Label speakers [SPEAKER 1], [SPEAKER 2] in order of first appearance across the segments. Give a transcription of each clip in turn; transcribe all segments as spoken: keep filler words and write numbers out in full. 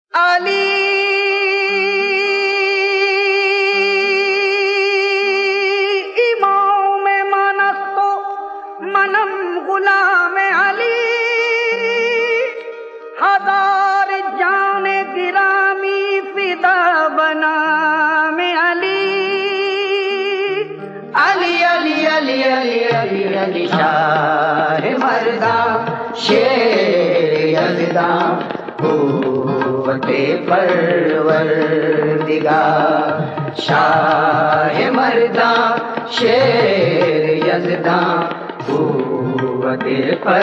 [SPEAKER 1] अली इमाम मनस्तो मनम गुलाम अली हजार जाने गिरामी फिदा बना में अली अली अली अली अली अली अली शाह मर्दा शेर यज़दा कुव्वते परवरदिगार शाह मर्दा शेर यज़दा कुव्वते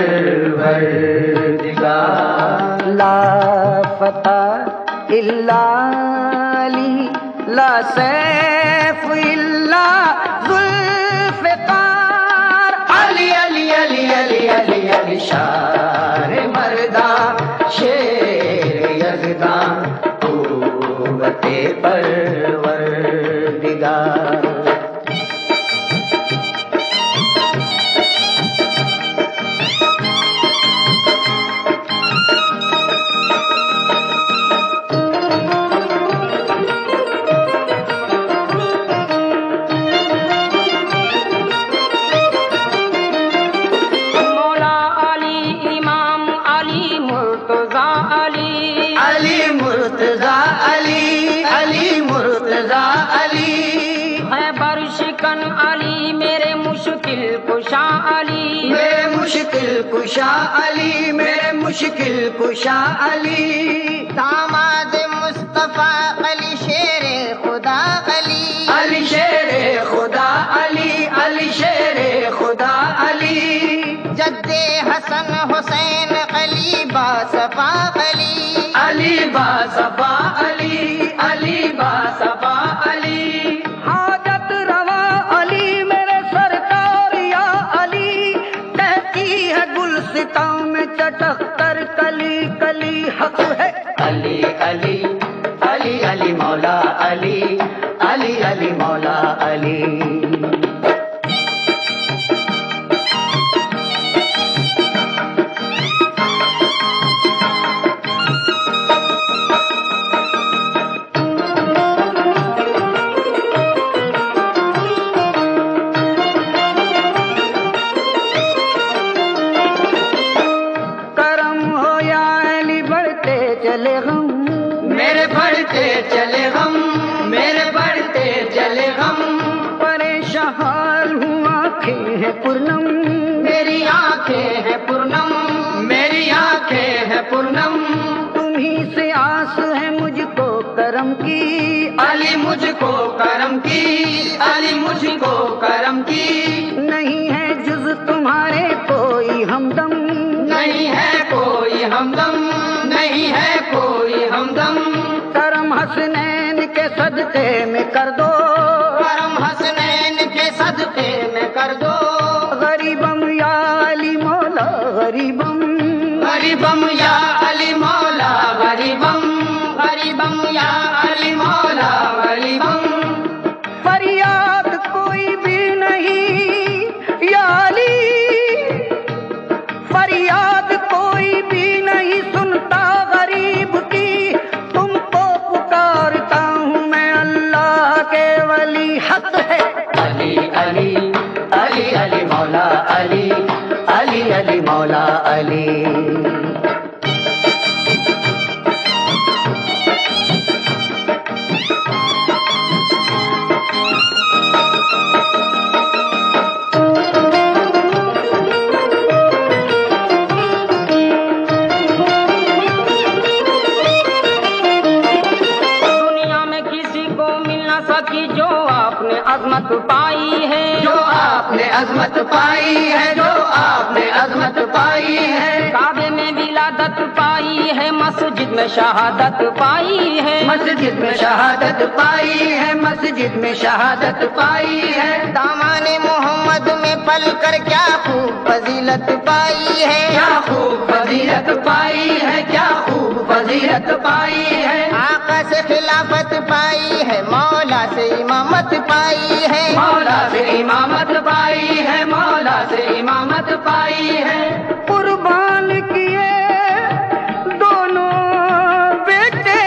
[SPEAKER 1] परवरदिगार ला फता इल्ला अली ला सैफ इल्ला ज़ुल्फ़िकार अली अली अली अली अली अली शाह मर्दा शेर यज़दा कुव्वते परवरदिगार कुशा अली मेरे मुश्किल कुशा अली मेरे मुश्किल कुशा अली दामाद मुस्तफा अली शेरे खुदा अली अली शेरे खुदा अली अली शेरे खुदा अली जद्दे हसन हुसैन अली बासफा अली अली बासफा अली अली बासफा अली हाजत रवा अली मेरे सरकार या अली कहती है गुलसिता में चटक कर कली कली हक है अली अली अली अली मौला अली अली अली मौला अली चले हम मेरे बढ़ते चले हम मेरे बढ़ते चले हम परेशान हूँ आँखें हैं पूर्णम मेरी आँखें हैं पूर्णम मेरी आँखें हैं पूर्णम तुम्हीं से आस है मुझको करम की अली मुझको करम की अली मुझको करम की नहीं है जुज़ तुम्हारे कोई हमदम नहीं है कोई हमदम नहीं है कोई हमदम करम हसनैन के सदक़े में कर दो करम हसनैन के सदक़े में कर दो गरीबम या अली मौला गरीबम गरीबम या अली मौला गरीबम गरीबम या अली मौला गरीबम फरियाद कोई भी नहीं या अली फरियाद कोई भी नहीं सुनता गरीब की तुमको पुकारता हूँ मैं अल्लाह के वली हक है अली अली अली अली मौला अली अली अली मौला अली अज़मत पाई है जो आपने अज़मत पाई है जो आपने अज़मत पाई है काबे में विलादत पाई है मस्जिद में शहादत पाई है मस्जिद में शहादत पाई है मस्जिद में शहादत पाई है दामाने मोहम्मद में पल कर क्या खूब फजीलत पाई है क्या खूब फजीलत पाई है क्या खूब फजीलत पाई है आका से खिलाफत पाई है मौला से इमामत पाई है मौला से इमामत पाई है मौला से इमामत पाई है कुर्बान किए दोनों बेटे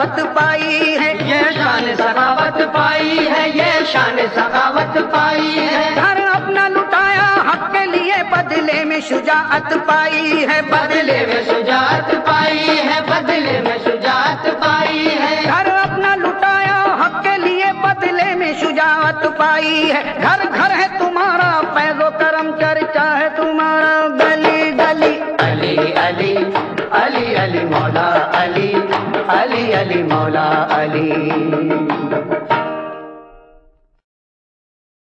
[SPEAKER 1] सखावत पाई है, ये शान सखावत पाई है, ये शान सखावत पाई है। घर अपना लुटाया हक के लिए, बदले में शुजाअत पाई है, बदले में शुजाअत पाई है, बदले में शुजाअत पाई है। घर अपना लुटाया हक के लिए, बदले में शुजाअत पाई है। घर घर है तुम्हारा फैज़ो करम, चर्चा है तुम्हारा गली गली। अली अली अली अली मौला अली, अली अली मौला अली।